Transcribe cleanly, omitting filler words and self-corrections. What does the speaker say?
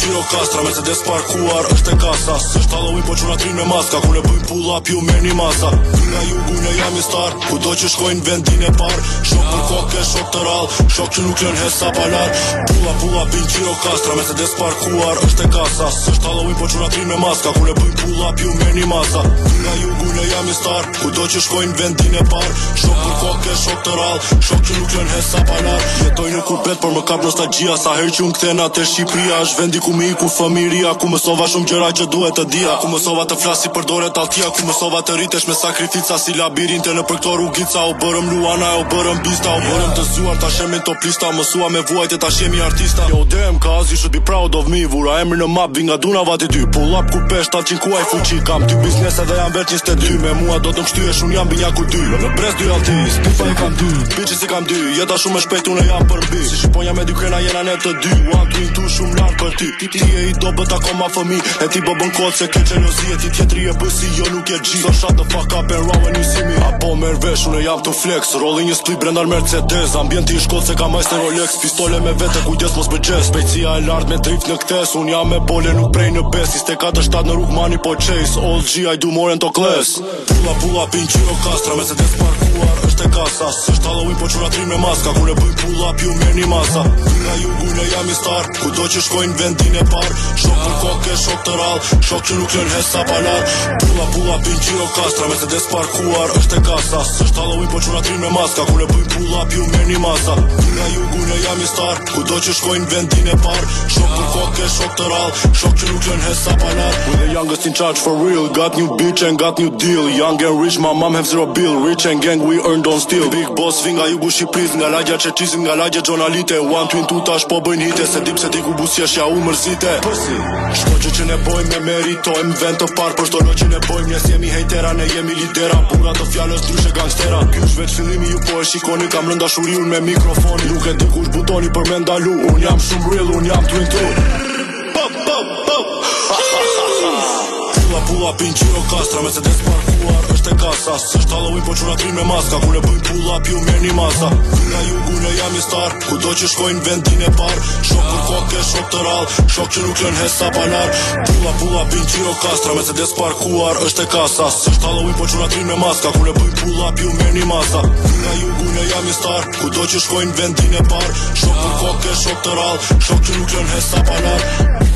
Giro Castra, Mercedes parkuar është e kasa. S'është Halloween po quna trin me maska, ku ne bëjmë pull up ju merrni masa. Nga jugu ne jam i star, kudo që shkojnë vendin e par. Shok për koke, shok të rall, shok që nuk lën hesa palar. Pull up in Giro Castra, Mercedes parkuar është e kasa. S'është Halloween po quna trin me maska, ku ne bëjmë pull up ju merrni masa. Nga jugu ne jam i star, kudo që shkojnë vendin e par. Shok për koke, shok të rall, shok që nuk lën hesa palar. Jetoj në kurbet por më kap nostalgjia, sa herë që unë kthena te Shqipëria. Është vendi ku mi iku fëmiria, ku mësova shumë gjëra që duhet të dija, ku mësova të flasi për dorët altia, ku mësova të rritesh me sakrifica si labirinte në për këto rrugica. U bërëm Luana, u bërëm Bista, u bërëm të zjuar, tash jemi top lista. Mësua me vuajt e tash jemi artista. Yo damn cuz, you should be proud of me. Vura emri në map, vi nga Duna vati 2. Pull up ku pesh, 700 kuaj fuqi. Kam 2 biznes edhe jam veç 22. Me mua do të mshtyhesh, unë jam binjaku 2. Në brez 2 altis, pifa i kam 2. Bitches i kam 2, jeta shumë e shpejt, unë jam për mbi. Si shqiponja me dy krena jena ne të 2. One, twin, two, shumë lartë për ti. Ti e i do bët akoma fëmi. E ti bë bën kod se ke xhelozi. E ti tjetri e bësi, jo nuk e gji. So shut the fuck up and run when you see me. Apo merr vesh, unë jam të flex. Rolling një split brenda Mercedes. Ambienti i shkot se ka majster Rolex. Pistole me vete, kujdes mos me jazz. Spejtësia e lartë me drift në ktes. Unë jam me bole, nuk prej në bes. 24/7 në rrug mani po chase. Old G, I do more than to class. Pull up in Giro Castra, Mercedes parkuar është e kasa. S'është Halloween po quna trin me maska, ku ne bëjmë pull up ju merrni masa. Nga jugu ne jam i star, kudo që shkojnë vendin e par. Shok për koke, shok të rall, shok që nuk lën hesa palar. Pull up in Giro Castra, Mercedes parkuar është e kasa. S'është Halloween po quna trin me maska, ku ne bëjmë pull up ju merrni masa. Nga jugu ne jam i star, kudo që shkojnë vendin e par. Shok për koke, shok të rall, shok që nuk lën hesa palar. We're the youngest in charge for real, got new bitch and got new deal. Young and rich, my mom have zero bill. Rich and gang, we earned on steel. Big boss, vi nga jugu Shqipëris, nga lagja Çeçisit, nga lagja Gjonalite. One, twin, two, tash po bëjnë hite. Se dip se ti ku busjesh ja u mërzite. Shto gjë që ne bojmë me meritojmë. Vend të parë për shto lo që ne bojmë. Nes jemi hejtera, ne jemi lidera. Pura të fjallës dryshe gangstera. Ky është veç fillimi, ju po e shikoni. Kam rënda shuri unë me mikrofoni. Nuk e di kush butoni për me ndalu. Unë jam shumë real, unë jam twin two. Pull up in Giro Castra, Mercedes parkuar është e kasa. S'është Halloween po quna trin me maska, ku ne bëjmë pull up ju merrni masa. Nga jugu ne jam i star, kudo që shkojnë vendin e par. Shok për koke, shok të rall, shok që nuk lën hesa palar. Pull up in Giro Castra, Mercedes parkuar është e kasa. S'është Halloween po quna trin me maska, ku ne bëjmë pull up ju merrni masa. Nga jugu ne jam i star, kudo që shkojnë vendin e par. Shok për koke, shok të rall, shok që nuk lën hesa palar.